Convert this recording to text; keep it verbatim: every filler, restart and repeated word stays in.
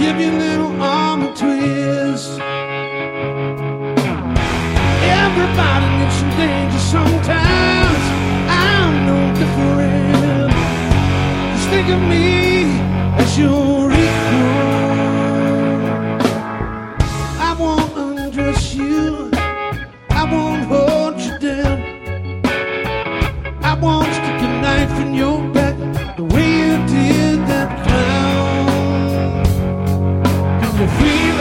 give you a little arm and twist. Everybody needs some danger sometimes. I'm no different. Just think of me as your equal. I won't undress you, I won't hold you down, I won't stick a knife in your